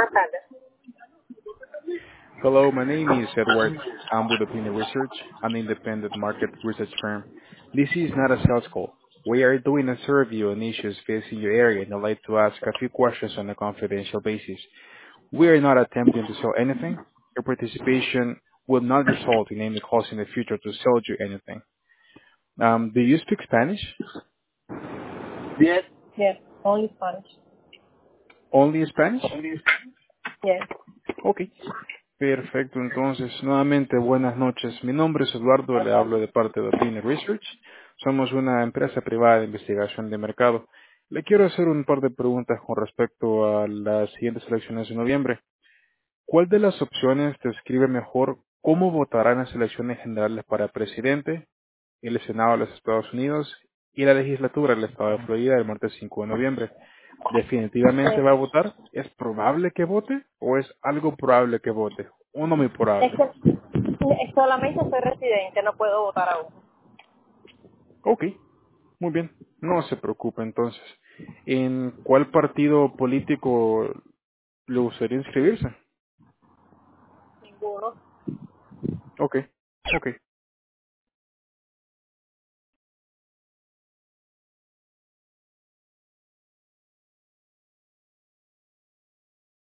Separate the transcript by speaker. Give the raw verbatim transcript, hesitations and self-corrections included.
Speaker 1: Buenas tardes.
Speaker 2: Hello, my name is Edward. I'm with Opinion Research, an independent market research firm. This is not a sales call. We are doing a survey on issues facing your area, and I'd like to ask a few questions on a confidential basis. We are not attempting to sell anything. Your participation will not result in any calls in the future to sell you anything. Um, do you speak Spanish?
Speaker 1: Yes. Yes, only Spanish.
Speaker 2: Only Spanish?
Speaker 1: Yes.
Speaker 2: Okay. Perfecto, entonces nuevamente buenas noches. Mi nombre es Eduardo, le hablo de parte de Opinion Research. Somos una empresa privada de investigación de mercado. Le quiero hacer un par de preguntas con respecto a las siguientes elecciones de noviembre. ¿Cuál de las opciones describe mejor cómo votará en las elecciones generales para presidente, el Senado de los Estados Unidos y la legislatura del Estado de Florida el martes cinco de noviembre? ¿Definitivamente
Speaker 1: Eh,
Speaker 2: va a votar? ¿Es probable que vote o es algo probable que vote? O no muy
Speaker 1: es
Speaker 2: probable.
Speaker 1: que eh, solamente soy residente, no puedo votar aún.
Speaker 2: Ok, muy bien. No se preocupe entonces. ¿En cuál partido político le gustaría inscribirse?
Speaker 1: Ninguno.
Speaker 2: Ok, ok.